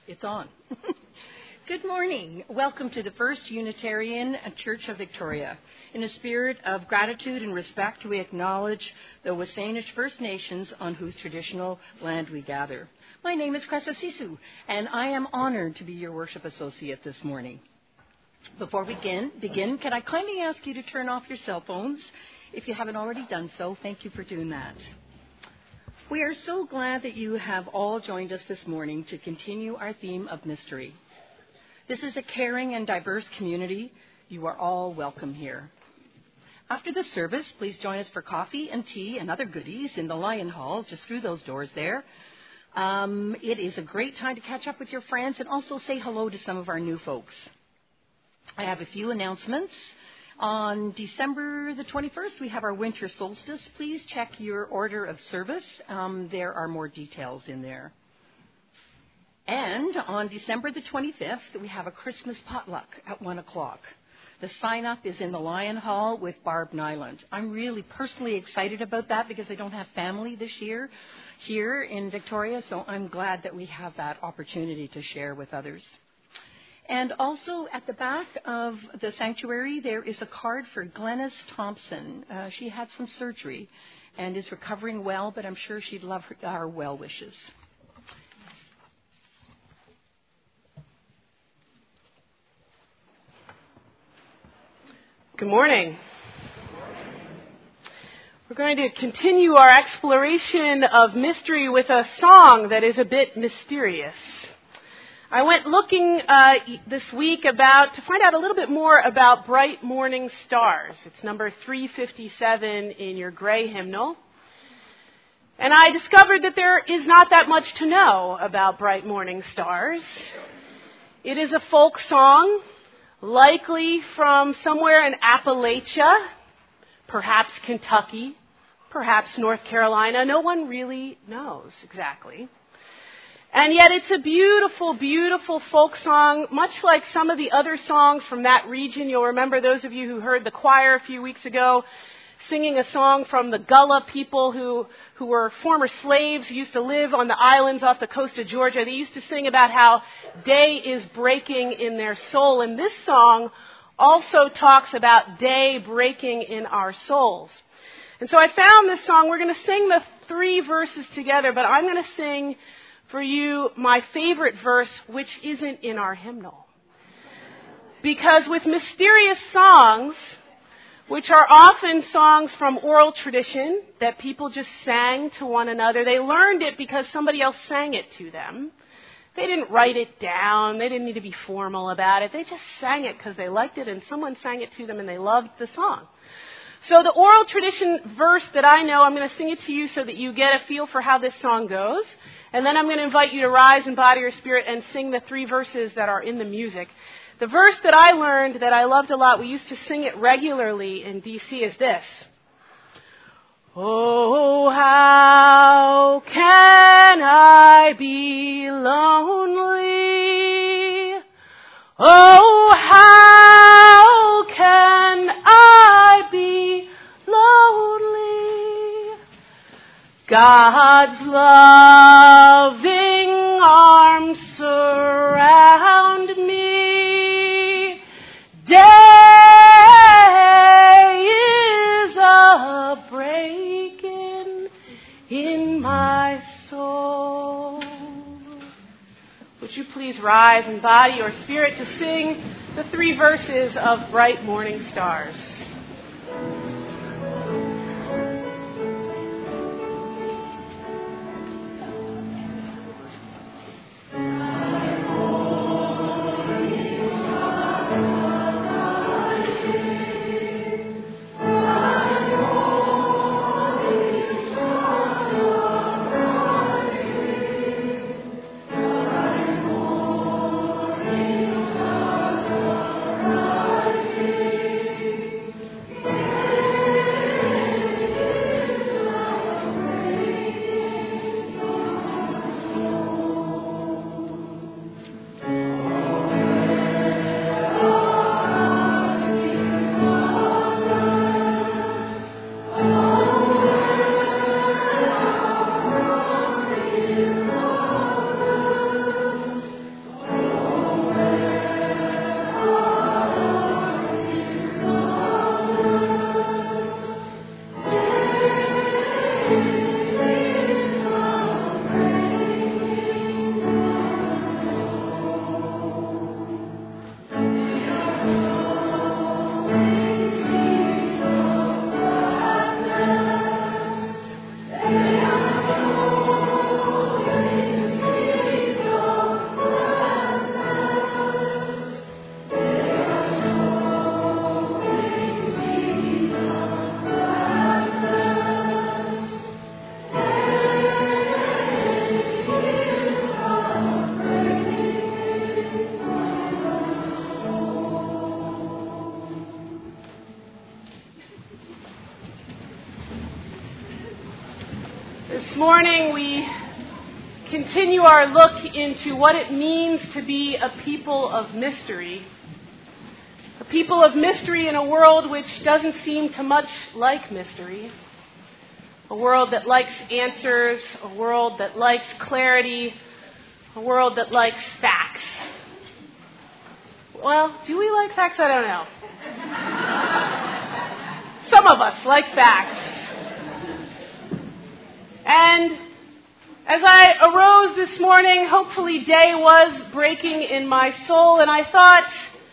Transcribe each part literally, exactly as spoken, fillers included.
It's on. Good morning. Welcome to the First Unitarian Church of Victoria. In a spirit of gratitude and respect, we acknowledge the Wasanish First Nations on whose traditional land we gather. My name is Cressa Sisu, and I am honored to be your worship associate this morning. Before we begin, begin, can I kindly ask you to turn off your cell phones? If you haven't already done so, thank you for doing that. We are so glad that you have all joined us this morning to continue our theme of mystery. This is a caring and diverse community. You are all welcome here. After the service, please join us for coffee and tea and other goodies in the Lion Hall, just through those doors there. Um, it is a great time to catch up with your friends and also say hello to some of our new folks. I have a few announcements. On December the twenty-first, we have our winter solstice. Please check your order of service. Um, there are more details in there. And on December the twenty-fifth, we have a Christmas potluck at one o'clock. The sign-up is in the Lion Hall with Barb Nyland. I'm really personally excited about that because I don't have family this year here in Victoria, so I'm glad that we have that opportunity to share with others. And also at the back of the sanctuary, there is a card for Glennis Thompson. Uh, she had some surgery and is recovering well, but I'm sure she'd love her, our well wishes. Good morning. We're going to continue our exploration of mystery with a song that is a bit mysterious. I went looking uh, this week about to find out a little bit more about Bright Morning Stars. It's number three fifty-seven in your gray hymnal. And I discovered that there is not that much to know about Bright Morning Stars. It is a folk song, likely from somewhere in Appalachia, perhaps Kentucky, perhaps North Carolina. No one really knows exactly. And yet it's a beautiful, beautiful folk song, much like some of the other songs from that region. You'll remember, those of you who heard the choir a few weeks ago, singing a song from the Gullah people who, who were former slaves who used to live on the islands off the coast of Georgia. They used to sing about how day is breaking in their soul. And this song also talks about day breaking in our souls. And so I found this song. We're going to sing the three verses together, but I'm going to sing for you my favorite verse, which isn't in our hymnal. Because with mysterious songs, which are often songs from oral tradition that people just sang to one another, they learned it because somebody else sang it to them. They didn't write it down. They didn't need to be formal about it. They just sang it because they liked it and someone sang it to them and they loved the song. So the oral tradition verse that I know, I'm going to sing it to you so that you get a feel for how this song goes. And then I'm going to invite you to rise in body or spirit and sing the three verses that are in the music. The verse that I learned that I loved a lot, we used to sing it regularly in D C, is this. Oh, how can I be lonely? Oh, how can I be lonely? God's loving arms surround me. Day is a breaking in my soul. Would you please rise in body or spirit to sing the three verses of Bright Morning Stars? morning we continue our look into what it means to be a people of mystery. A people of mystery in a world which doesn't seem to much like mystery. A world that likes answers, a world that likes clarity, a world that likes facts. Well, do we like facts? I don't know. Some of us like facts. And as I arose this morning, hopefully day was breaking in my soul, and I thought,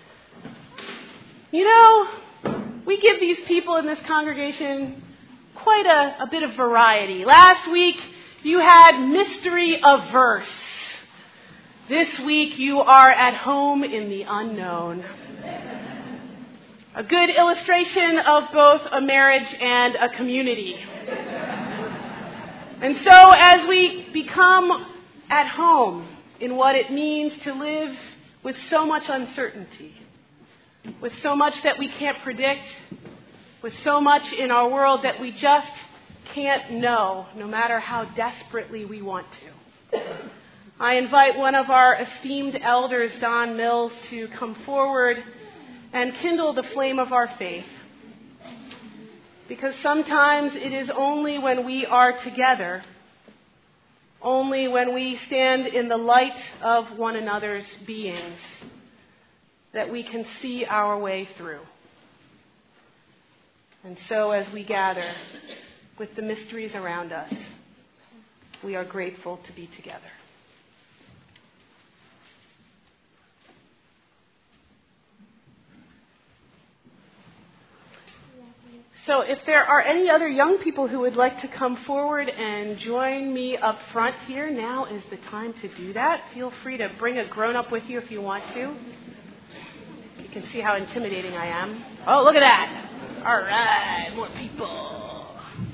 you know, we give these people in this congregation quite a, a bit of variety. Last week, you had mystery of verse. This week, you are at home in the unknown. A good illustration of both a marriage and a community. And so as we become at home in what it means to live with so much uncertainty, with so much that we can't predict, with so much in our world that we just can't know, no matter how desperately we want to, I invite one of our esteemed elders, Don Mills, to come forward and kindle the flame of our faith. Because sometimes it is only when we are together, only when we stand in the light of one another's beings, that we can see our way through. And so as we gather with the mysteries around us, we are grateful to be together. So if there are any other young people who would like to come forward and join me up front here, now is the time to do that. Feel free to bring a grown-up with you if you want to. You can see how intimidating I am. Oh, look at that. All right, more people.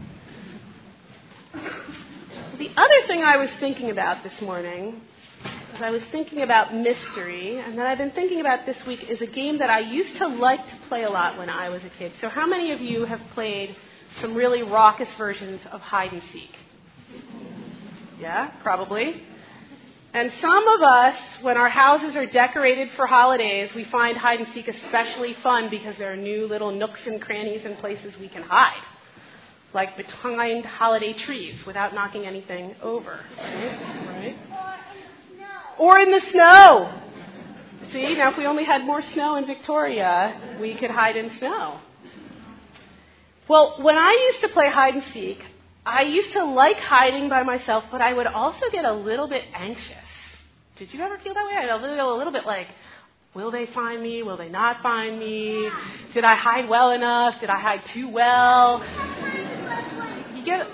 The other thing I was thinking about this morning, as I was thinking about mystery, and that I've been thinking about this week, is a game that I used to like to play a lot when I was a kid. So how many of you have played some really raucous versions of hide and seek? Yeah, probably. And some of us, when our houses are decorated for holidays, we find hide and seek especially fun because there are new little nooks and crannies and places we can hide, like behind holiday trees without knocking anything over. Right? Right? Or in the snow. See, now if we only had more snow in Victoria, we could hide in snow. Well, when I used to play hide and seek, I used to like hiding by myself, but I would also get a little bit anxious. Did you ever feel that way? I feel a little bit like, will they find me? Will they not find me? Did I hide well enough? Did I hide too well? You get...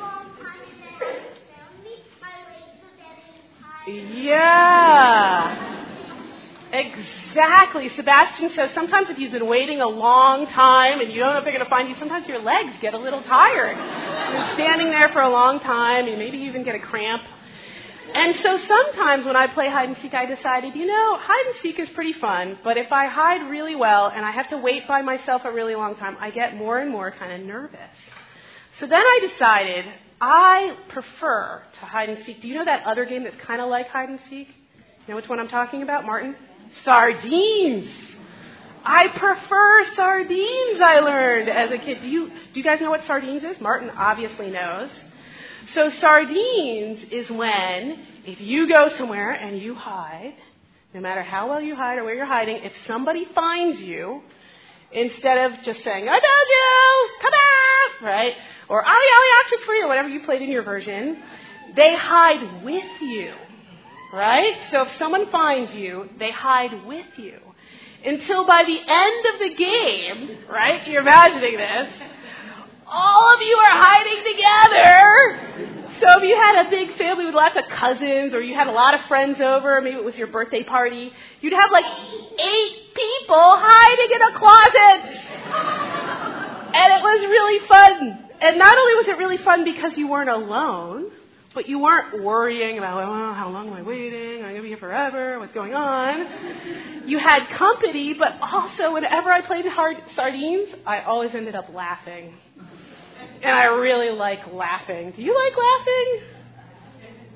Yeah, exactly. Sebastian says sometimes if you've been waiting a long time and you don't know if they're going to find you, sometimes your legs get a little tired. You're standing there for a long time and maybe you even get a cramp. And so sometimes when I play hide and seek, I decided, you know, hide and seek is pretty fun, but if I hide really well and I have to wait by myself a really long time, I get more and more kind of nervous. So then I decided I prefer to hide and seek. Do you know that other game that's kind of like hide and seek? You know which one I'm talking about, Martin? Sardines. I prefer sardines, I learned as a kid. Do you, do you guys know what sardines is? Martin obviously knows. So sardines is when, if you go somewhere and you hide, no matter how well you hide or where you're hiding, if somebody finds you, instead of just saying, I told you, come out, right? Or Ollie Ollie Oxford Free, or whatever you played in your version, they hide with you, right? So if someone finds you, they hide with you. Until by the end of the game, right, you're imagining this, all of you are hiding together. So if you had a big family with lots of cousins, or you had a lot of friends over, maybe it was your birthday party, you'd have like eight people hiding in a closet. And it was really fun. And not only was it really fun because you weren't alone, but you weren't worrying about, oh, how long am I waiting? Am I going to be here forever? What's going on? You had company, but also whenever I played hard sardines, I always ended up laughing. And I really like laughing. Do you like laughing?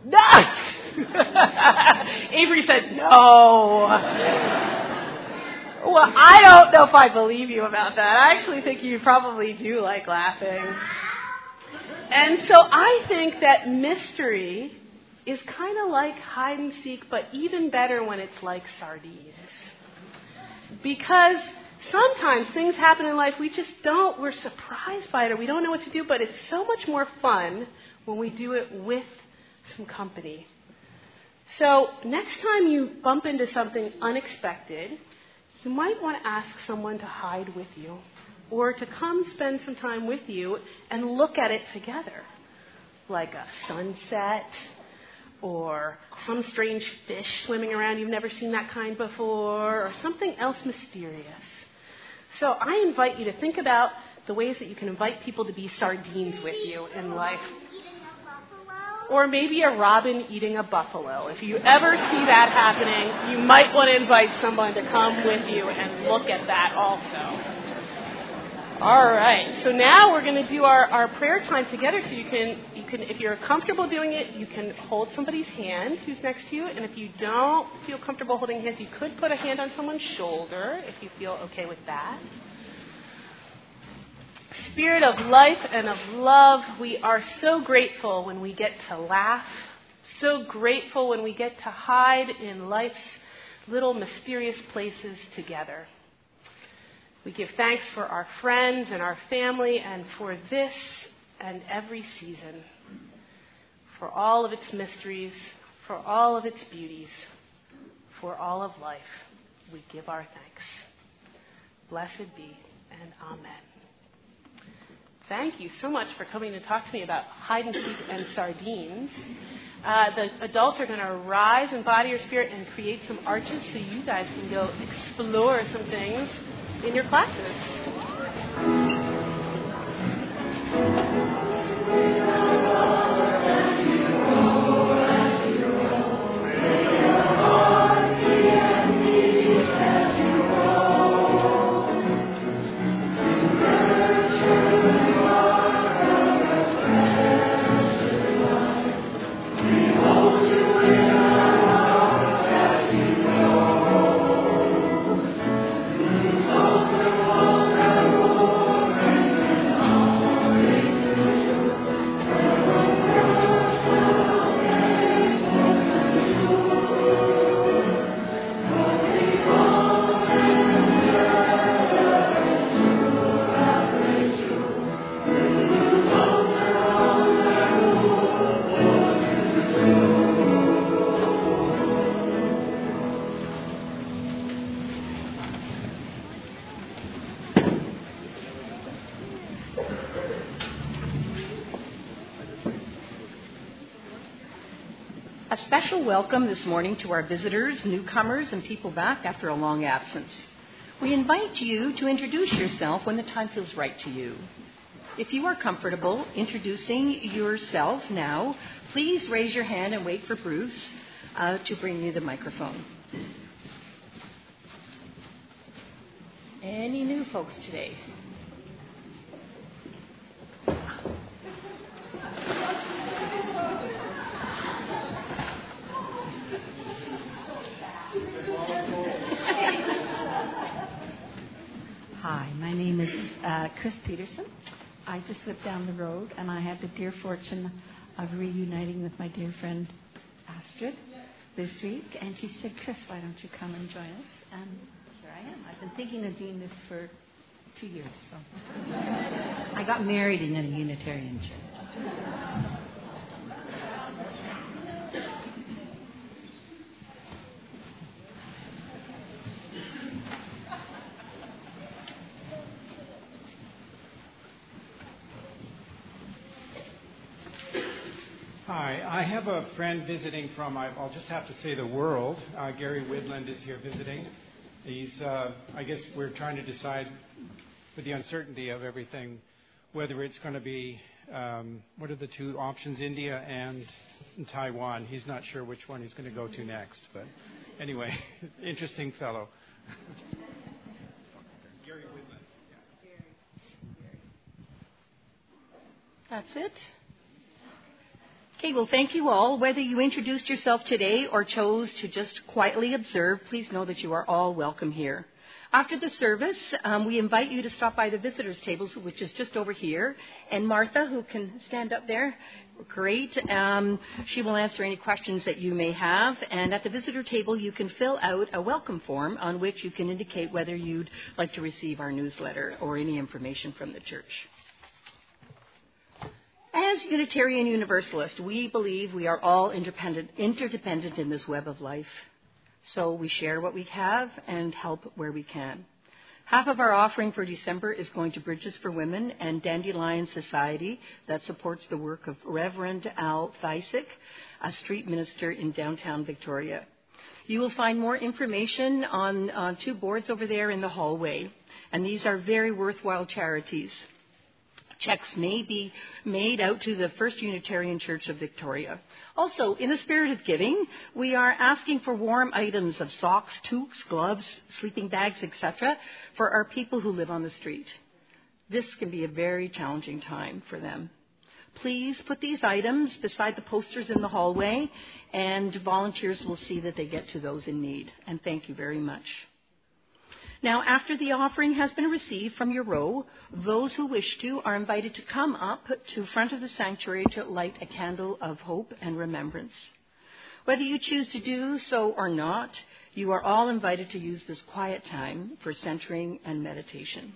No! Avery said, no. Well, I don't know if I believe you about that. I actually think you probably do like laughing. And so I think that mystery is kind of like hide and seek, but even better when it's like sardines. Because sometimes things happen in life we just don't, we're surprised by it or we don't know what to do, but it's so much more fun when we do it with some company. So next time you bump into something unexpected, you might want to ask someone to hide with you or to come spend some time with you and look at it together, like a sunset or some strange fish swimming around you've never seen that kind before, or something else mysterious. So I invite you to think about the ways that you can invite people to be sardines with you in life. Or maybe a robin eating a buffalo. If you ever see that happening, you might want to invite someone to come with you and look at that also. All right. So now we're going to do our, our prayer time together. So you can, you can, if you're comfortable doing it, you can hold somebody's hand who's next to you. And if you don't feel comfortable holding hands, you could put a hand on someone's shoulder if you feel okay with that. Spirit of life and of love, we are so grateful when we get to laugh, so grateful when we get to hide in life's little mysterious places together. We give thanks for our friends and our family and for this and every season, for all of its mysteries, for all of its beauties, for all of life. We give our thanks. Blessed be and amen. Thank you so much for coming to talk to me about hide and seek and sardines. Uh, the adults are going to rise in body or spirit and create some arches so you guys can go explore some things in your classes. A special welcome this morning to our visitors, newcomers, and people back after a long absence. We invite you to introduce yourself when the time feels right to you. If you are comfortable introducing yourself now, please raise your hand and wait for Bruce uh, to bring you the microphone. Any new folks today? Hi, my name is uh, Chris Peterson. I just lived down the road, and I had the dear fortune of reuniting with my dear friend Astrid this week. And she said, Chris, why don't you come and join us? And here I am. I've been thinking of doing this for two years. So I got married in a Unitarian church. Hi, I have a friend visiting from, I'll just have to say the world. Uh, Gary Widland is here visiting. He's, uh, I guess we're trying to decide with the uncertainty of everything whether it's going to be, um, what are the two options, India and Taiwan. He's not sure which one he's going to go to next. But anyway, interesting fellow. Gary Widland. Yeah. That's it? Okay, well, thank you all. Whether you introduced yourself today or chose to just quietly observe, please know that you are all welcome here. After the service, um, we invite you to stop by the visitors' tables, which is just over here. And Martha, who can stand up there, great. Um, she will answer any questions that you may have. And at the visitor table, you can fill out a welcome form on which you can indicate whether you'd like to receive our newsletter or any information from the church. As Unitarian Universalists, we believe we are all independent, interdependent in this web of life. So we share what we have and help where we can. Half of our offering for December is going to Bridges for Women and Dandelion Society that supports the work of Reverend Al Thysick, a street minister in downtown Victoria. You will find more information on, on two boards over there in the hallway, and these are very worthwhile charities. Checks may be made out to the First Unitarian Church of Victoria. Also, in the spirit of giving, we are asking for warm items of socks, toques, gloves, sleeping bags, et cetera, for our people who live on the street. This can be a very challenging time for them. Please put these items beside the posters in the hallway, and volunteers will see that they get to those in need. And thank you very much. Now, after the offering has been received from your row, those who wish to are invited to come up to front of the sanctuary to light a candle of hope and remembrance. Whether you choose to do so or not, you are all invited to use this quiet time for centering and meditation.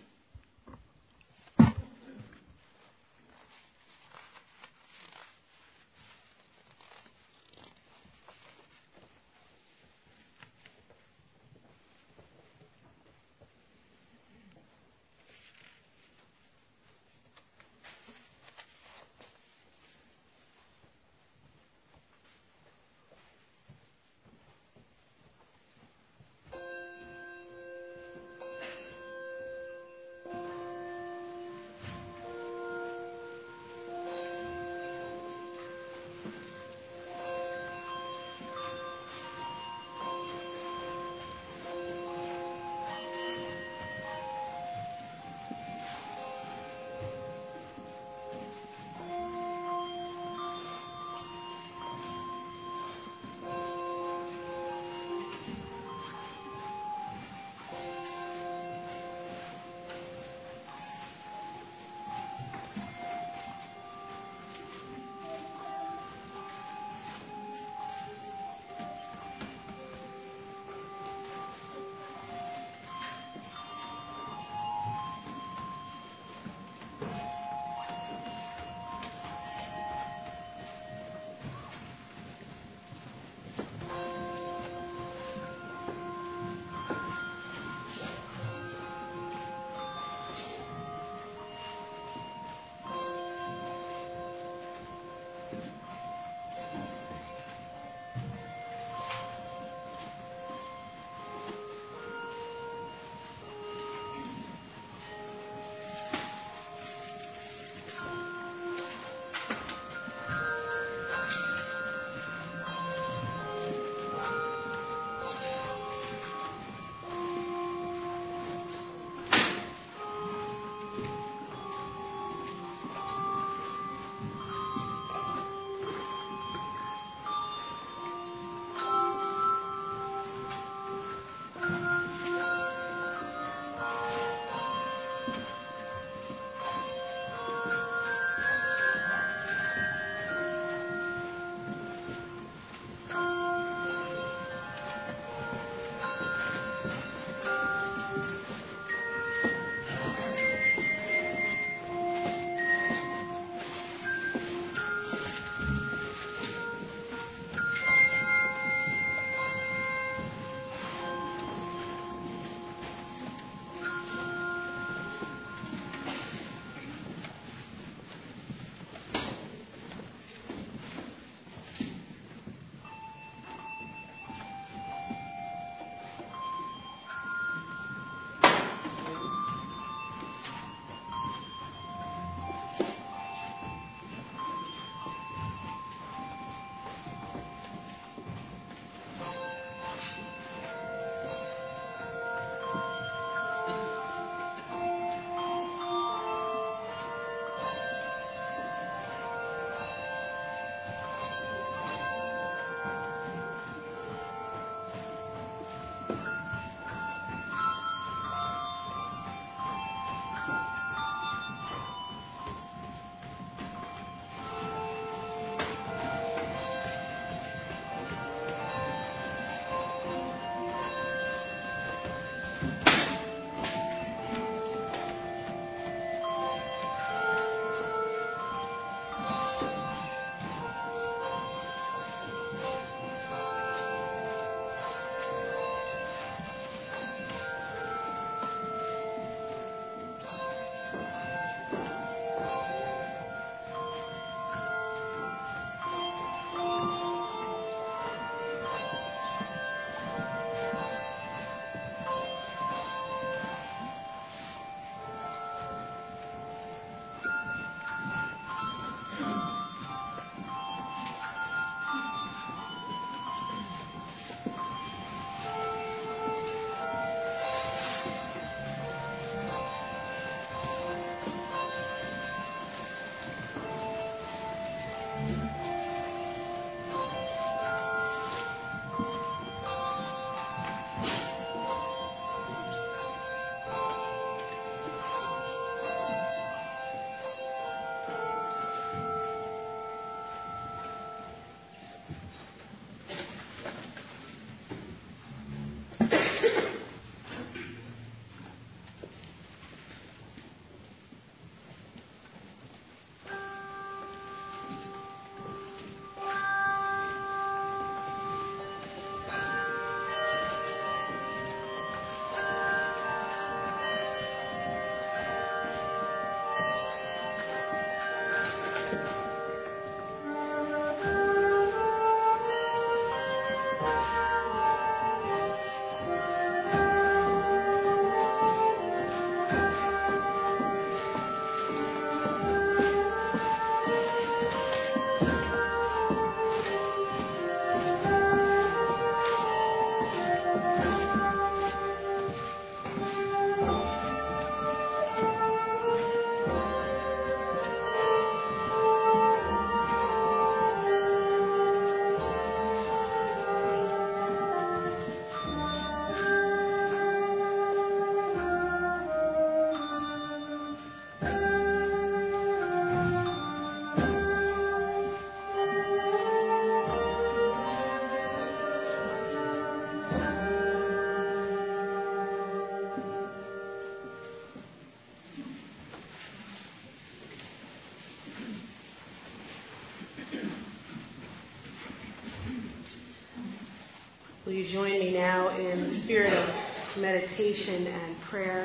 join me now in the spirit of meditation and prayer.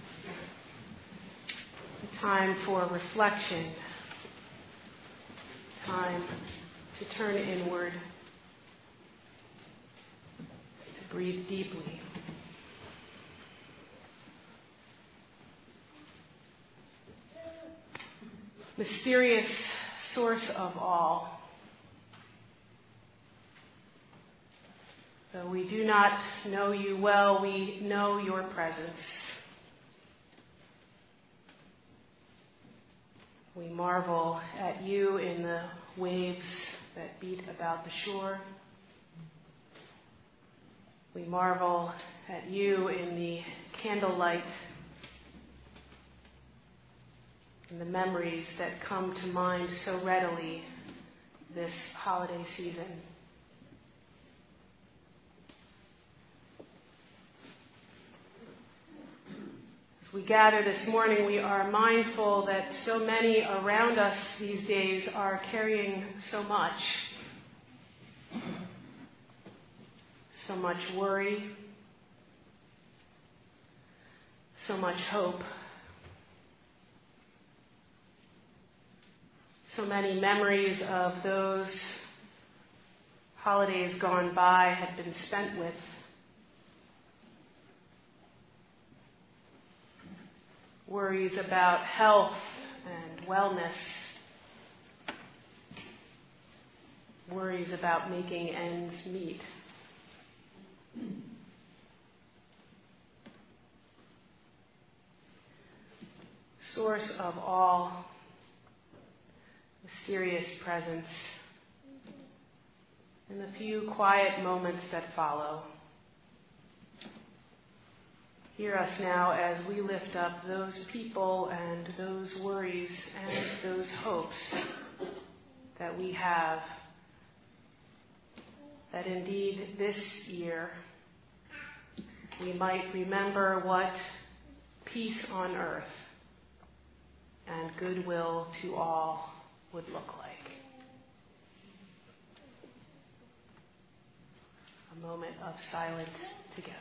A time for reflection. Time to turn inward. To breathe deeply. Mysterious source of all. Though we do not know you well, we know your presence. We marvel at you in the waves that beat about the shore. We marvel at you in the candlelight, in the memories that come to mind so readily this holiday season. As we gather this morning, we are mindful that so many around us these days are carrying so much. So much worry, so much hope, so many memories of those holidays gone by had been spent with. Worries about health and wellness. Worries about making ends meet. Source of all, mysterious presence. In the few quiet moments that follow, hear us now as we lift up those people and those worries and those hopes that we have, that indeed this year we might remember what peace on earth and goodwill to all would look like. A moment of silent togetherness.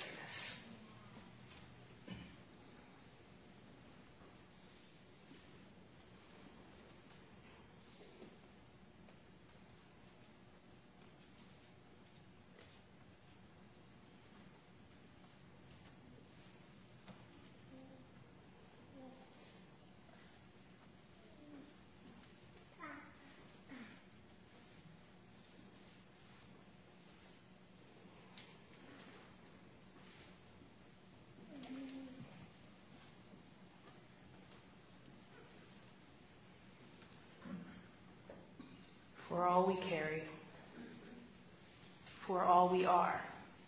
For all we carry, for all we are,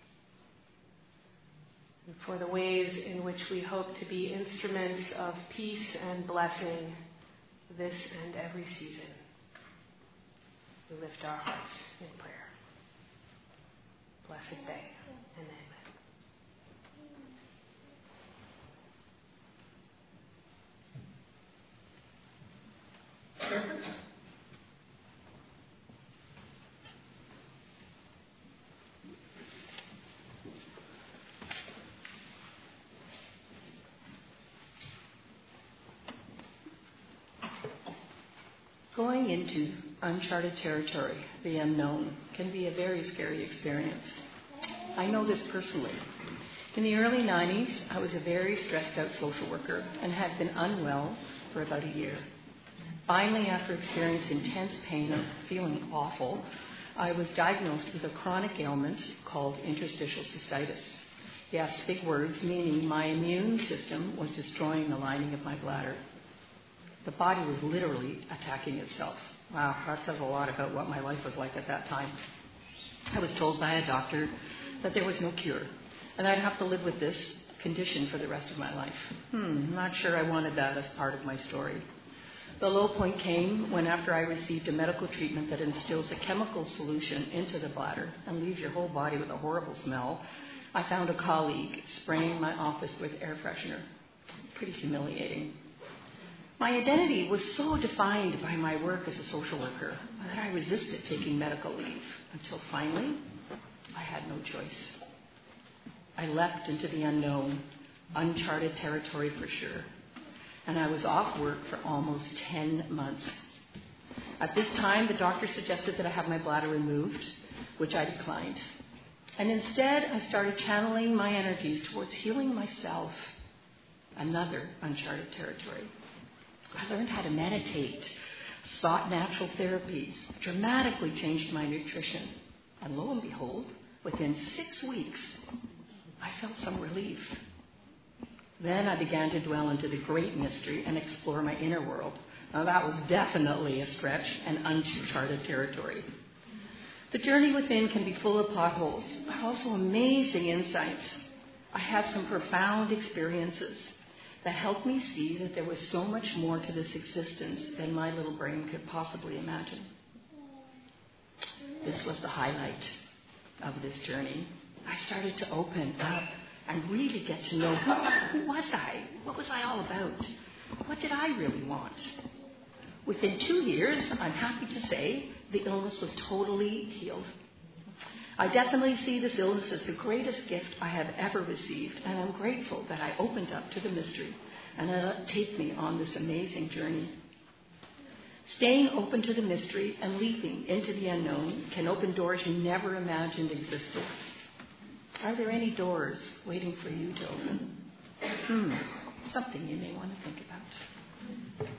and for the ways in which we hope to be instruments of peace and blessing this and every season. We lift our hearts in prayer. Blessed day and amen. Going into uncharted territory, the unknown, can be a very scary experience. I know this personally. In the early nineties, I was a very stressed out social worker and had been unwell for about a year. Finally, after experiencing intense pain and feeling awful, I was diagnosed with a chronic ailment called interstitial cystitis. Yes, big words, meaning my immune system was destroying the lining of my bladder. The body was literally attacking itself. Wow, that says a lot about what my life was like at that time. I was told by a doctor that there was no cure, and I'd have to live with this condition for the rest of my life. Hmm, not sure I wanted that as part of my story. The low point came when, after I received a medical treatment that instills a chemical solution into the bladder and leaves your whole body with a horrible smell, I found a colleague spraying my office with air freshener. Pretty humiliating. My identity was so defined by my work as a social worker that I resisted taking medical leave until finally I had no choice. I leapt into the unknown, uncharted territory for sure. And I was off work for almost ten months. At this time, the doctor suggested that I have my bladder removed, which I declined. And instead, I started channeling my energies towards healing myself, another uncharted territory. I learned how to meditate, sought natural therapies, dramatically changed my nutrition. And lo and behold, within six weeks, I felt some relief. Then I began to dwell into the great mystery and explore my inner world. Now that was definitely a stretch and uncharted territory. The journey within can be full of potholes, but also amazing insights. I had some profound experiences that helped me see that there was so much more to this existence than my little brain could possibly imagine. This was the highlight of this journey. I started to open up and really get to know who, who was I? What was I all about? What did I really want? Within two years, I'm happy to say, the illness was totally healed. I definitely see this illness as the greatest gift I have ever received, and I'm grateful that I opened up to the mystery and let it take me on this amazing journey. Staying open to the mystery and leaping into the unknown can open doors you never imagined existed. Are there any doors waiting for you to open? Hmm, something you may want to think about.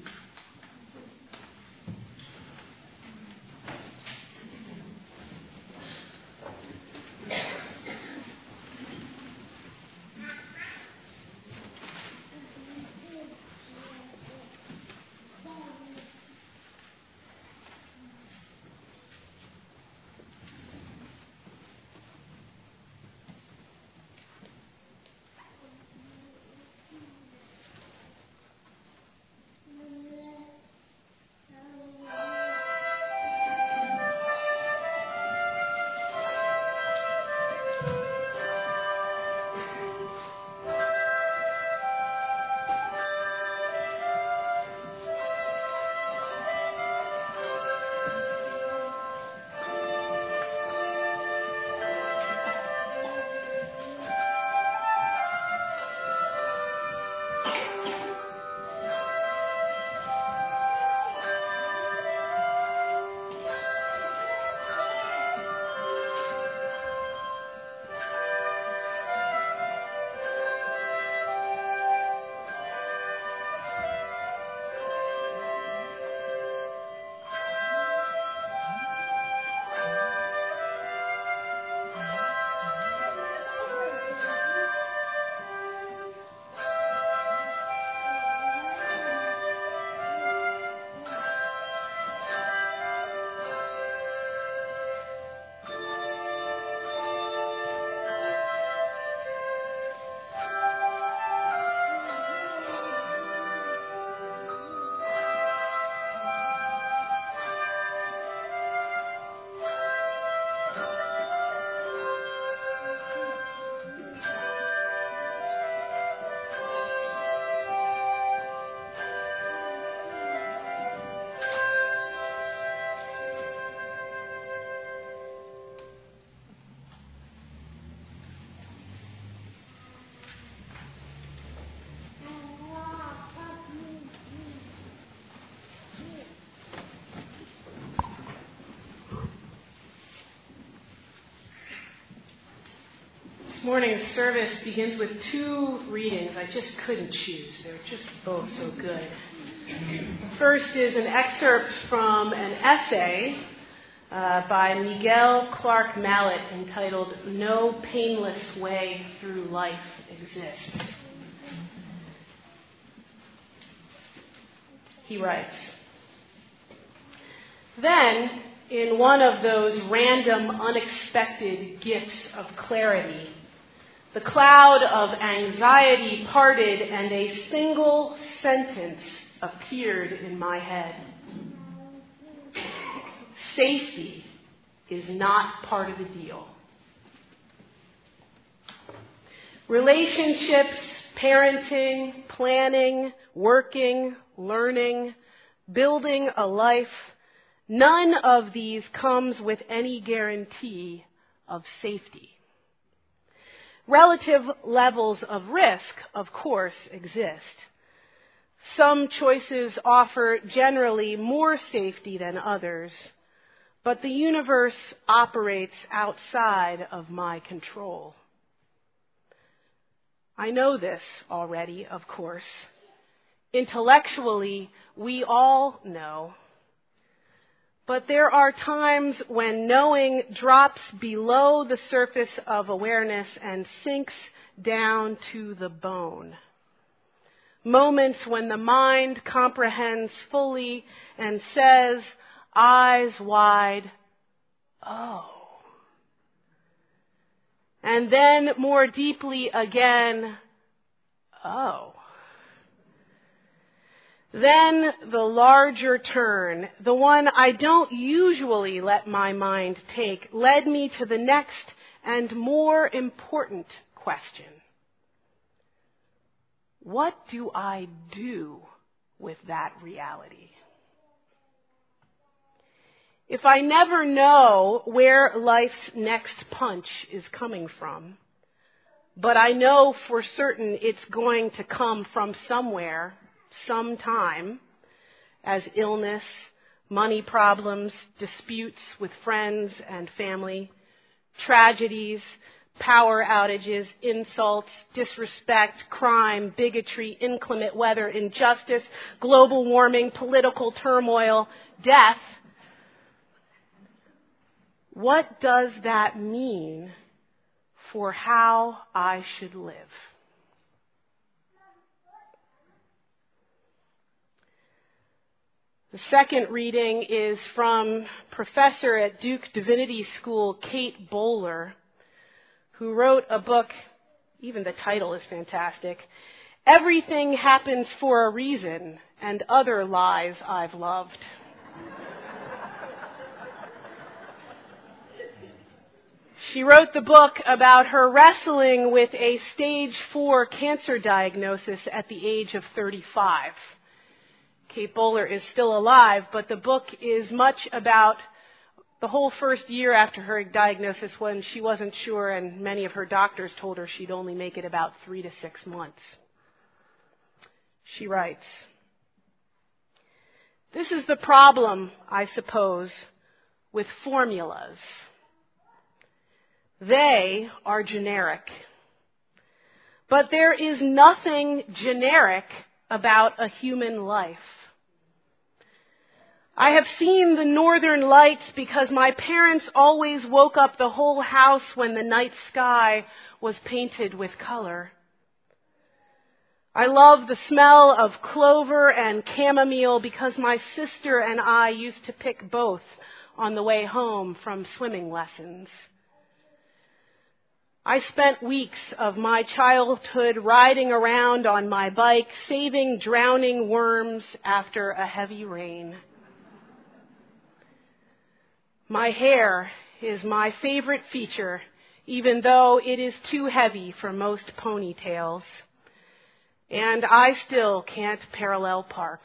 This morning's service begins with two readings I just couldn't choose. They're just both so good. First is an excerpt from an essay uh, by Miguel Clark Mallet entitled "No Painless Way Through Life Exists." He writes, "Then, in one of those random, unexpected gifts of clarity, the cloud of anxiety parted and a single sentence appeared in my head. Safety is not part of the deal. Relationships, parenting, planning, working, learning, building a life, none of these comes with any guarantee of safety. Relative levels of risk, of course, exist. Some choices offer generally more safety than others, but the universe operates outside of my control. I know this already, of course. Intellectually, we all know. But there are times when knowing drops below the surface of awareness and sinks down to the bone. Moments when the mind comprehends fully and says, eyes wide, oh. And then more deeply again, oh. Then the larger turn, the one I don't usually let my mind take, led me to the next and more important question. What do I do with that reality? If I never know where life's next punch is coming from, but I know for certain it's going to come from somewhere, sometime, as illness, money problems, disputes with friends and family, tragedies, power outages, insults, disrespect, crime, bigotry, inclement weather, injustice, global warming, political turmoil, death. What does that mean for how I should live? The second reading is from professor at Duke Divinity School, Kate Bowler, who wrote a book, even the title is fantastic, Everything Happens for a Reason and Other Lies I've Loved. She wrote the book about her wrestling with a stage four cancer diagnosis at the age of thirty-five. Kate Bowler is still alive, but the book is much about the whole first year after her diagnosis when she wasn't sure, and many of her doctors told her she'd only make it about three to six months. She writes, "This is the problem, I suppose, with formulas. They are generic. But there is nothing generic about a human life. I have seen the northern lights because my parents always woke up the whole house when the night sky was painted with color. I love the smell of clover and chamomile because my sister and I used to pick both on the way home from swimming lessons. I spent weeks of my childhood riding around on my bike, saving drowning worms after a heavy rain. My hair is my favorite feature, even though it is too heavy for most ponytails. And I still can't parallel park.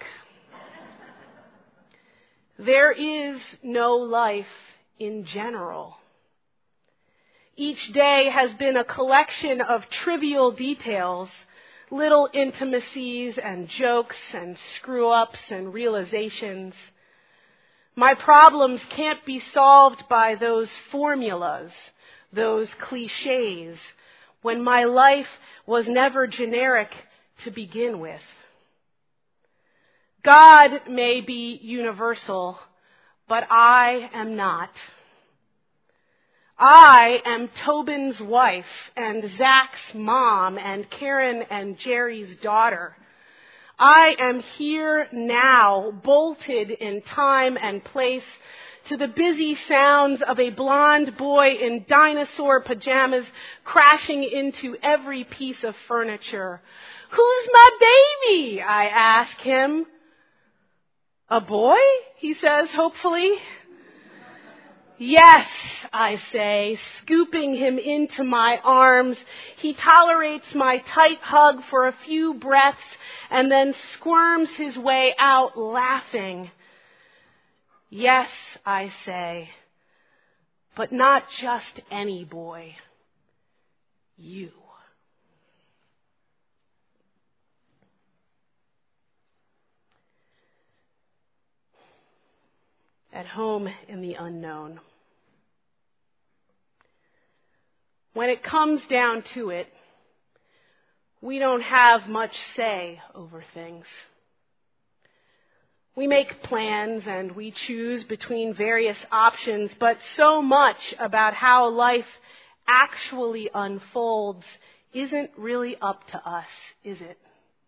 There is no life in general. Each day has been a collection of trivial details, little intimacies and jokes and screw-ups and realizations. My problems can't be solved by those formulas, those cliches, when my life was never generic to begin with. God may be universal, but I am not. I am Tobin's wife and Zach's mom and Karen and Jerry's daughter. I am here now, bolted in time and place to the busy sounds of a blonde boy in dinosaur pajamas crashing into every piece of furniture. "Who's my baby?" I ask him. "A boy?" he says hopefully. "Yes," I say, scooping him into my arms. He tolerates my tight hug for a few breaths and then squirms his way out laughing. "Yes," I say, "but not just any boy. you. At home in the unknown. When it comes down to it, we don't have much say over things. We make plans and we choose between various options, but so much about how life actually unfolds isn't really up to us, is it?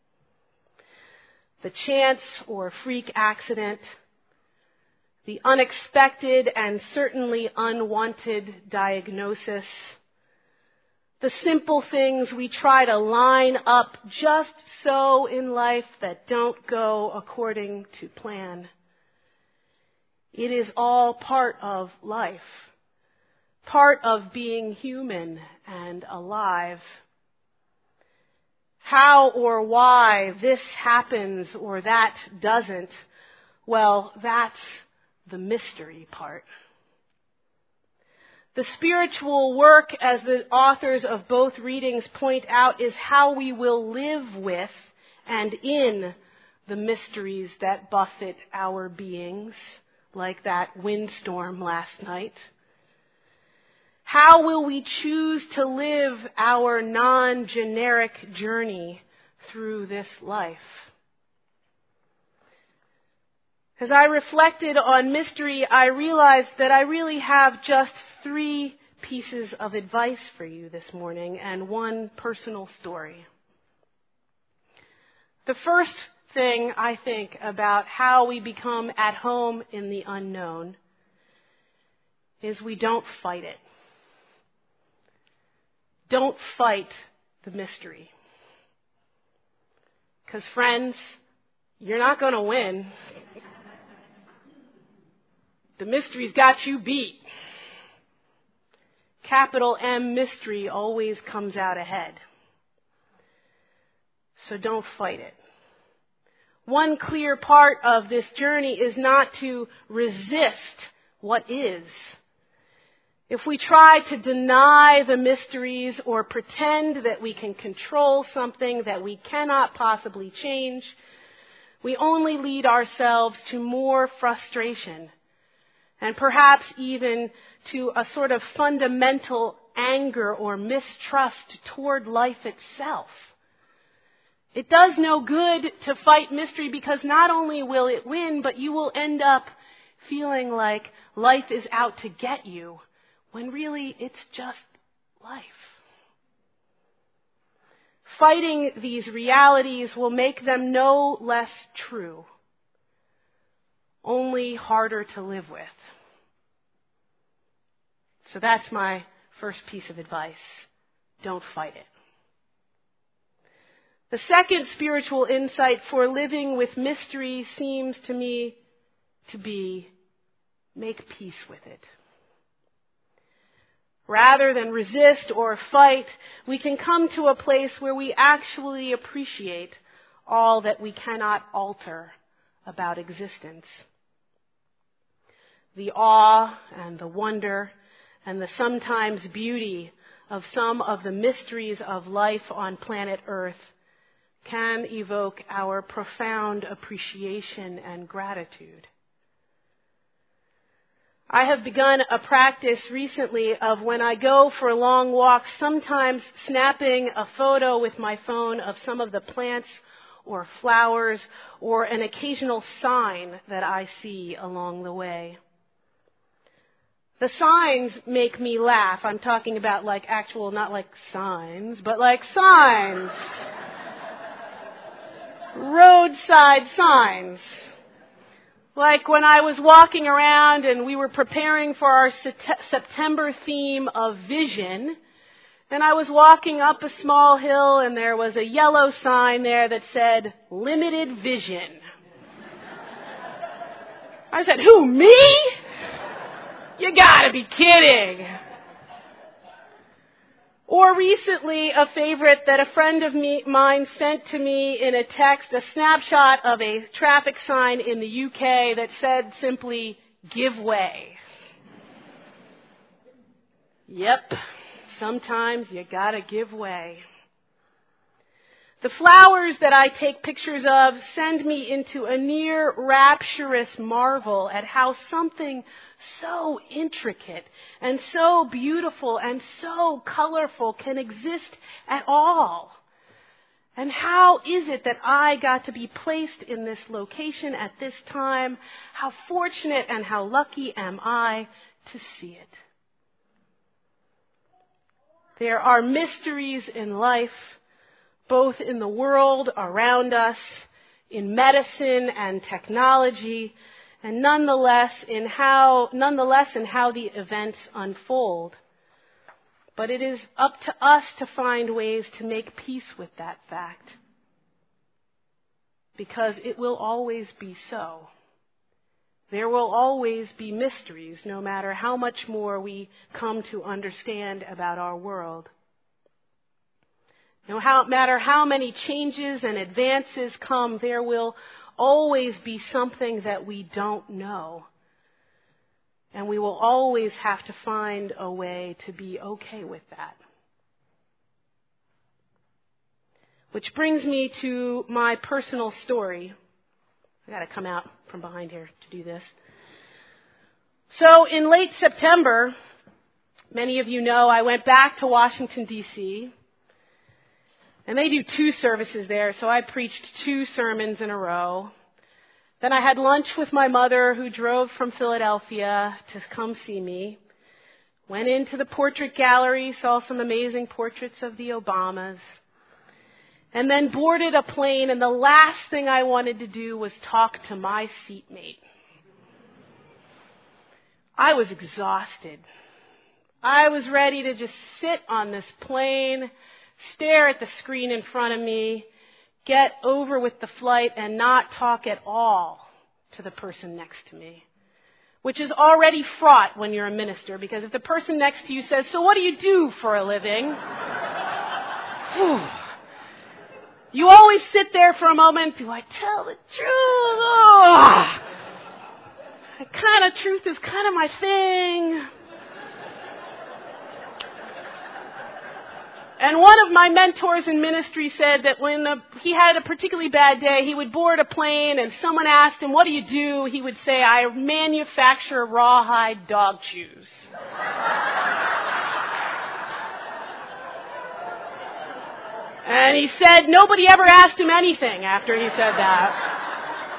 The chance or freak accident, the unexpected and certainly unwanted diagnosis, the simple things we try to line up just so in life that don't go according to plan. It is all part of life, part of being human and alive. How or why this happens or that doesn't, well, that's the mystery part. The spiritual work, as the authors of both readings point out, is how we will live with and in the mysteries that buffet our beings, like that windstorm last night. How will we choose to live our non-generic journey through this life? As I reflected on mystery, I realized that I really have just three pieces of advice for you this morning and one personal story. The first thing I think about how we become at home in the unknown is we don't fight it. Don't fight the mystery. Because friends, you're not going to win. The mystery's got you beat. Capital M mystery always comes out ahead. So don't fight it. One clear part of this journey is not to resist what is. If we try to deny the mysteries or pretend that we can control something that we cannot possibly change, we only lead ourselves to more frustration and perhaps even to a sort of fundamental anger or mistrust toward life itself. It does no good to fight mystery because not only will it win, but you will end up feeling like life is out to get you, when really it's just life. Fighting these realities will make them no less true, only harder to live with. So that's my first piece of advice. Don't fight it. The second spiritual insight for living with mystery seems to me to be make peace with it. Rather than resist or fight, we can come to a place where we actually appreciate all that we cannot alter about existence. The awe and the wonder and the sometimes beauty of some of the mysteries of life on planet Earth can evoke our profound appreciation and gratitude. I have begun a practice recently of when I go for long walks, sometimes snapping a photo with my phone of some of the plants or flowers or an occasional sign that I see along the way. The signs make me laugh. I'm talking about like actual, not like signs, but like signs. Roadside signs. Like when I was walking around and we were preparing for our September theme of vision, and I was walking up a small hill and there was a yellow sign there that said, limited vision. I said, who, me? You gotta be kidding. Or recently, a favorite that a friend of me, mine sent to me in a text, a snapshot of a traffic sign in the U K that said simply, give way. Yep, sometimes you gotta give way. The flowers that I take pictures of send me into a near rapturous marvel at how something so intricate and so beautiful and so colorful can exist at all. And how is it that I got to be placed in this location at this time? How fortunate and how lucky am I to see it? There are mysteries in life, both in the world around us, in medicine and technology, and nonetheless in how, nonetheless in how the events unfold. But it is up to us to find ways to make peace with that fact, because it will always be so. There will always be mysteries, no matter how much more we come to understand about our world. No matter how many changes and advances come, there will always be something that we don't know. And we will always have to find a way to be okay with that. Which brings me to my personal story. I gotta come out from behind here to do this. So in late September, many of you know, I went back to Washington, D C, and they do two services there, so I preached two sermons in a row. Then I had lunch with my mother, who drove from Philadelphia to come see me. Went into the portrait gallery, saw some amazing portraits of the Obamas. And then boarded a plane, and the last thing I wanted to do was talk to my seatmate. I was exhausted. I was ready to just sit on this plane, stare at the screen in front of me, get over with the flight, and not talk at all to the person next to me. Which is already fraught when you're a minister, because if the person next to you says, "So what do you do for a living?" You always sit there for a moment. Do I tell the truth? Oh, that kind of truth is kind of my thing. And one of my mentors in ministry said that when a, he had a particularly bad day, he would board a plane and someone asked him, "What do you do?" He would say, "I manufacture rawhide dog chews." And he said nobody ever asked him anything after he said that.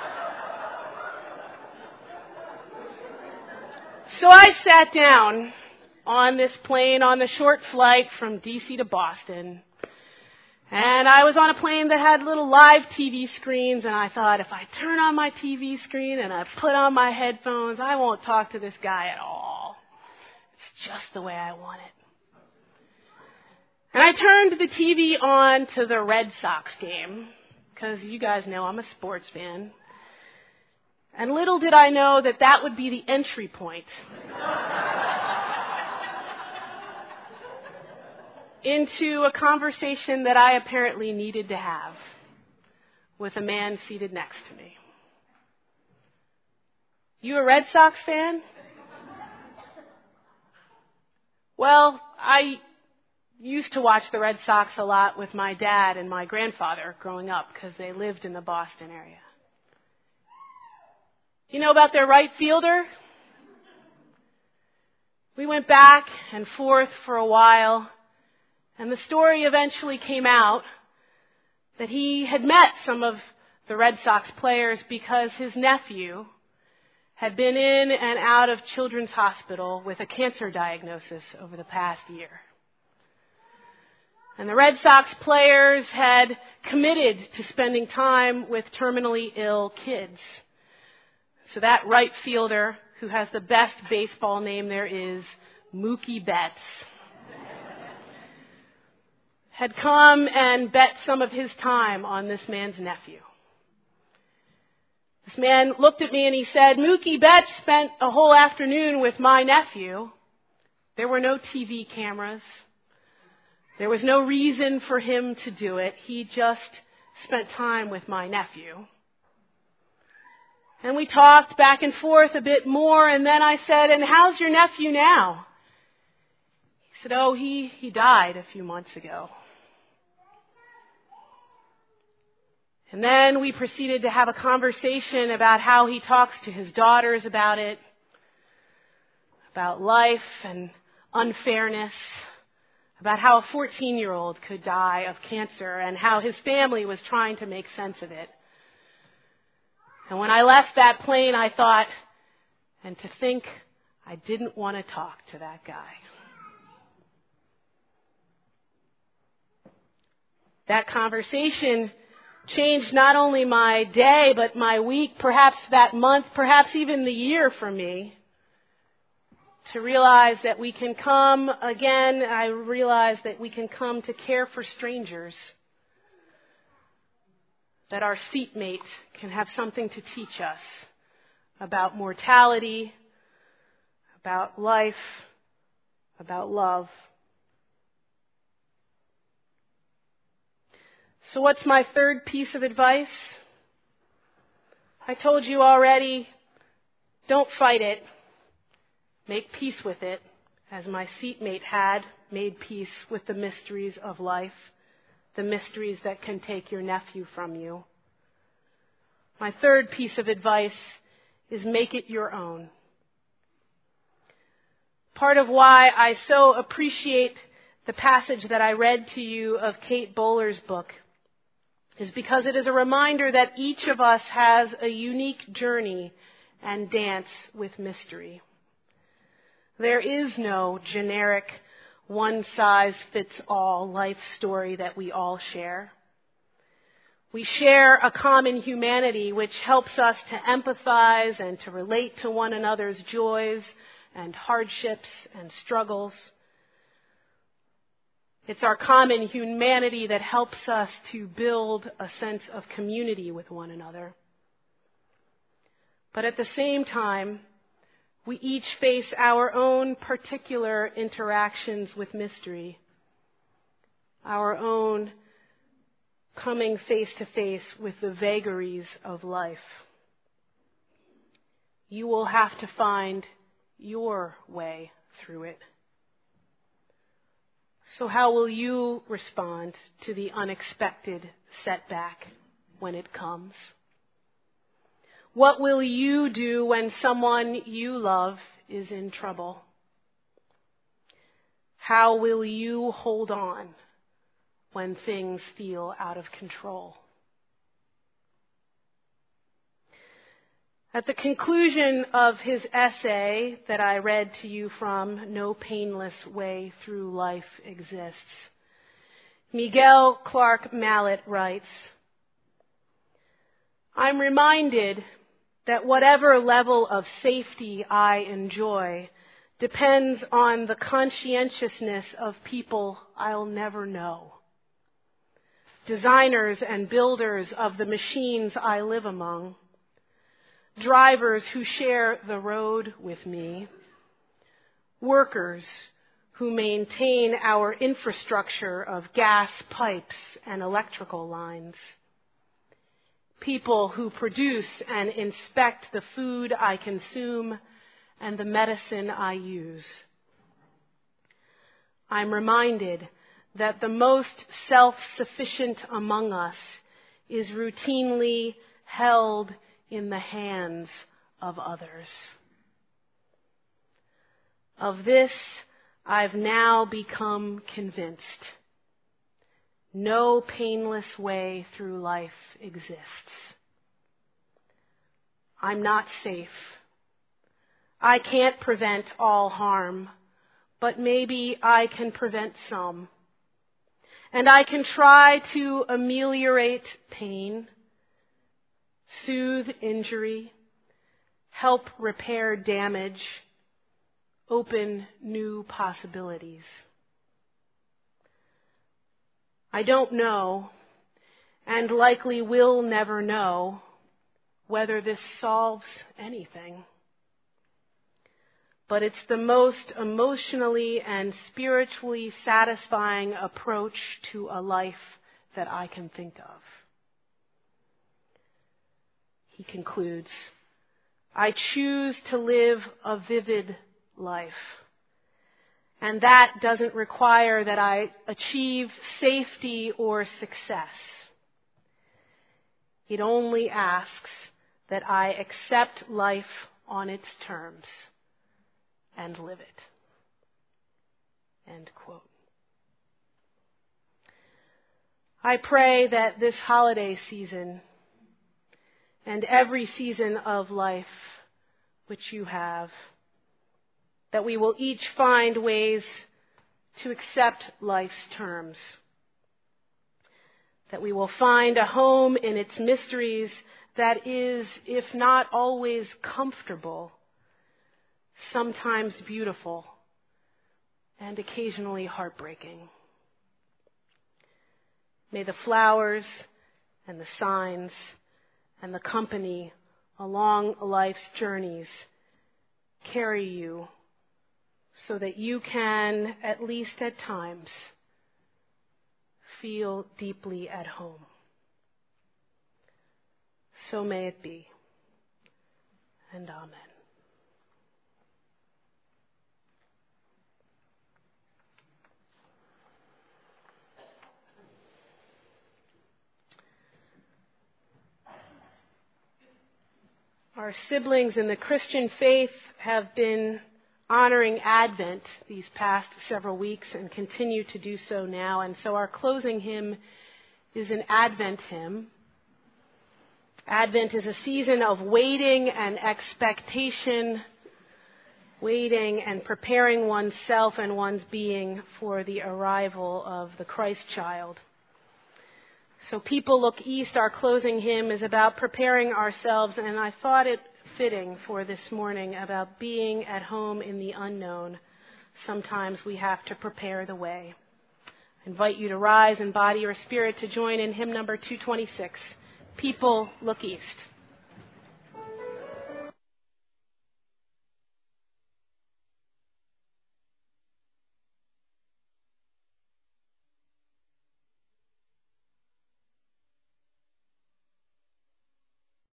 So I sat down on this plane on the short flight from D C to Boston. And I was on a plane that had little live T V screens, and I thought, if I turn on my T V screen and I put on my headphones, I won't talk to this guy at all. It's just the way I want it. And I turned the T V on to the Red Sox game, because you guys know I'm a sports fan. And little did I know that that would be the entry point into a conversation that I apparently needed to have with a man seated next to me. You a Red Sox fan? Well, I used to watch the Red Sox a lot with my dad and my grandfather growing up because they lived in the Boston area. You know about their right fielder? We went back and forth for a while, and the story eventually came out that he had met some of the Red Sox players because his nephew had been in and out of Children's Hospital with a cancer diagnosis over the past year. And the Red Sox players had committed to spending time with terminally ill kids. So that right fielder, who has the best baseball name there is, Mookie Betts, had come and bet some of his time on this man's nephew. This man looked at me and he said, "Mookie Betts spent a whole afternoon with my nephew. There were no T V cameras. There was no reason for him to do it. He just spent time with my nephew." And we talked back and forth a bit more, and then I said, "And how's your nephew now?" He said, oh, he, he died a few months ago. And then we proceeded to have a conversation about how he talks to his daughters about it, about life and unfairness, about how a fourteen-year-old could die of cancer and how his family was trying to make sense of it. And when I left that plane, I thought, and to think I didn't want to talk to that guy. That conversation changed not only my day, but my week, perhaps that month, perhaps even the year for me. To realize that we can come, again, I realize that we can come to care for strangers. That our seatmate can have something to teach us about mortality, about life, about love. So what's my third piece of advice? I told you already, don't fight it. Make peace with it, as my seatmate had made peace with the mysteries of life, the mysteries that can take your nephew from you. My third piece of advice is make it your own. Part of why I so appreciate the passage that I read to you of Kate Bowler's book is because it is a reminder that each of us has a unique journey and dance with mystery. There is no generic, one-size-fits-all life story that we all share. We share a common humanity which helps us to empathize and to relate to one another's joys and hardships and struggles. It's our common humanity that helps us to build a sense of community with one another. But at the same time, we each face our own particular interactions with mystery, our own coming face to face with the vagaries of life. You will have to find your way through it. So how will you respond to the unexpected setback when it comes? What will you do when someone you love is in trouble? How will you hold on when things feel out of control? At the conclusion of his essay that I read to you from, No Painless Way Through Life Exists, Miguel Clark Mallet writes, I'm reminded that whatever level of safety I enjoy depends on the conscientiousness of people I'll never know. Designers and builders of the machines I live among. Drivers who share the road with me. Workers who maintain our infrastructure of gas pipes and electrical lines. People who produce and inspect the food I consume and the medicine I use. I'm reminded that the most self-sufficient among us is routinely held in the hands of others. Of this, I've now become convinced. No painless way through life exists. I'm not safe. I can't prevent all harm, but maybe I can prevent some. And I can try to ameliorate pain, soothe injury, help repair damage, open new possibilities. I don't know, and likely will never know, whether this solves anything. But it's the most emotionally and spiritually satisfying approach to a life that I can think of. He concludes, I choose to live a vivid life. And that doesn't require that I achieve safety or success. It only asks that I accept life on its terms and live it. End quote. I pray that this holiday season and every season of life which you have, that we will each find ways to accept life's terms, that we will find a home in its mysteries that is, if not always comfortable, sometimes beautiful, and occasionally heartbreaking. May the flowers and the signs and the company along life's journeys carry you so that you can, at least at times, feel deeply at home. So may it be. And amen. Our siblings in the Christian faith have been honoring Advent these past several weeks and continue to do so now. And so our closing hymn is an Advent hymn. Advent is a season of waiting and expectation, waiting and preparing oneself and one's being for the arrival of the Christ child. So People Look East, our closing hymn, is about preparing ourselves, and I thought it fitting for this morning about being at home in the unknown. Sometimes we have to prepare the way. I invite you to rise in body or spirit to join in hymn number two twenty-six, People Look East.